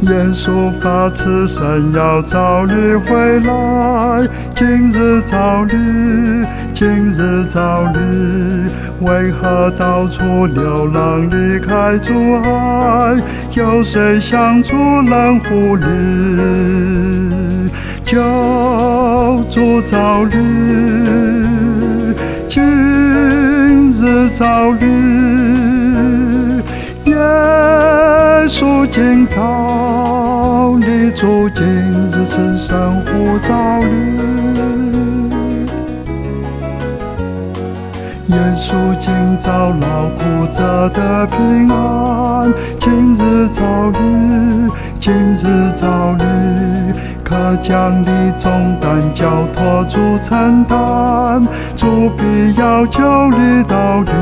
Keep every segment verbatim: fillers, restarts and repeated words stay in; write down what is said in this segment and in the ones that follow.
耶稣发慈神要早日回来，今日早日，今日早日，为何到处流浪离开主爱？有谁相助能护理？救主早日，今日早日，耶稣今早立足，今日赐生活早日。耶稣今早劳苦者的平安，今日早日，今日早日，可将你重担交托主承担，主必要救你到底。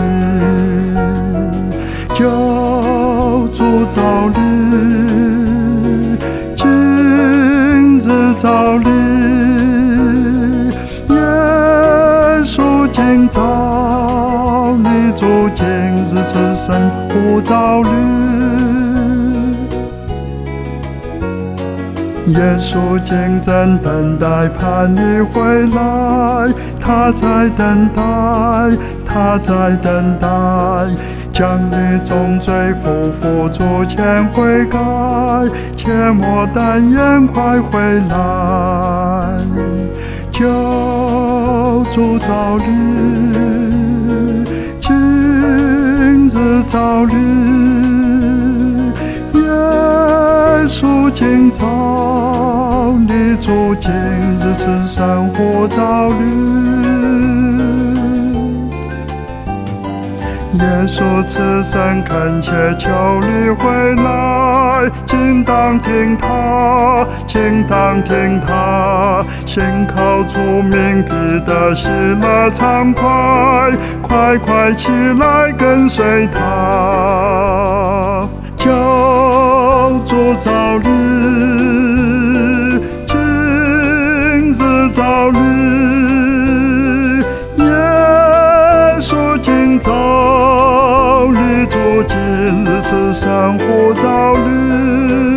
救主早日，今日早日，耶稣今早立足，今日赐生活早日。耶稣今正等待盼你回来，他在等待，他在等待，将你重罪负负主前悔改，切莫但愿快回来。救主早日，今日早日，耶稣今早立足，今日赐生活早日。耶稣慈神恳切求你回来，请当听他，请当听他，信靠主名必得喜乐畅快，快快起来跟随他。救主早日，今日早日，耶稣今早立足，今日赐生活早日。